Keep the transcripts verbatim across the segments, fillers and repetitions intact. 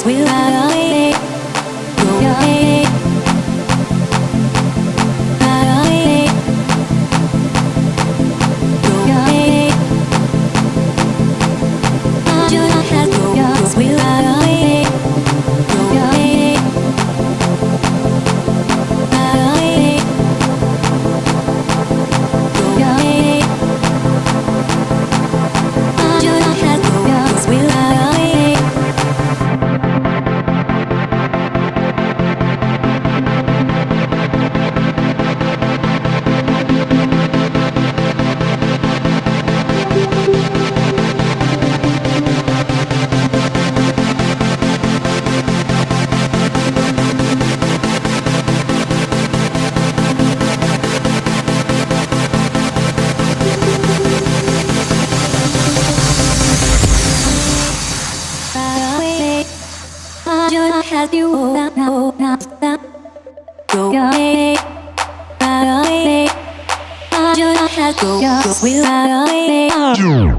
we're out away. Go away. Out away. Go away. I do not have to go, 'cause we're out away. Go away. Out away. Go away. I do not have to go, 'cause we're out away. I do not have you now, now, now, now. Go away, out away. I do not have to go, 'cause we're out away.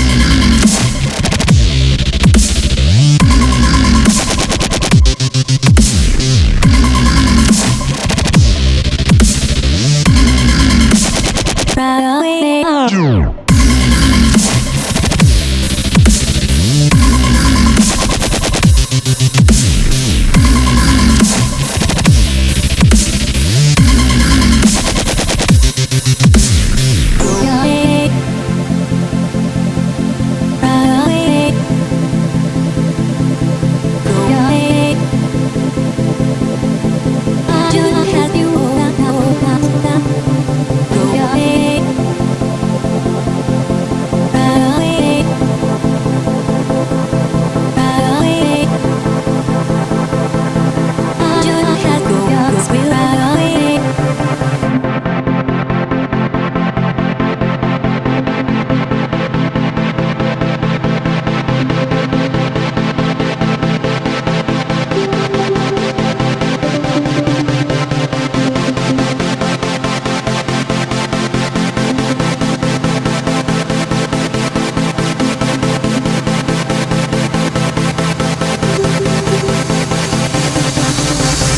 Out away.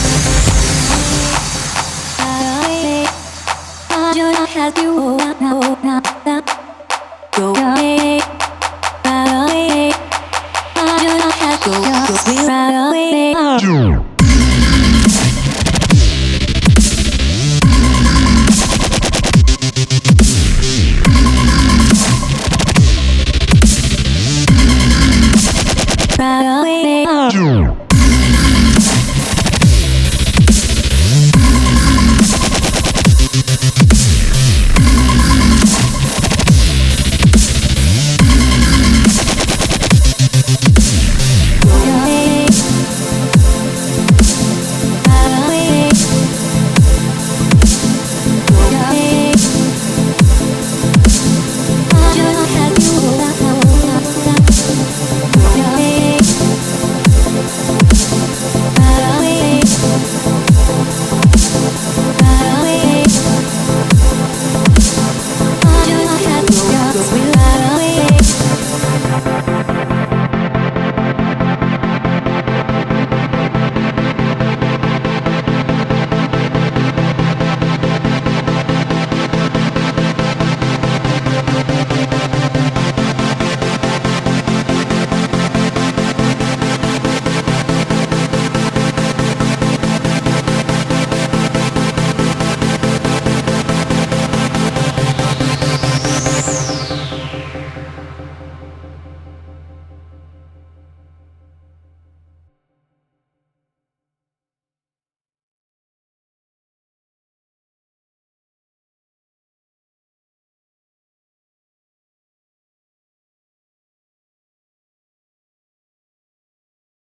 I do not have you now.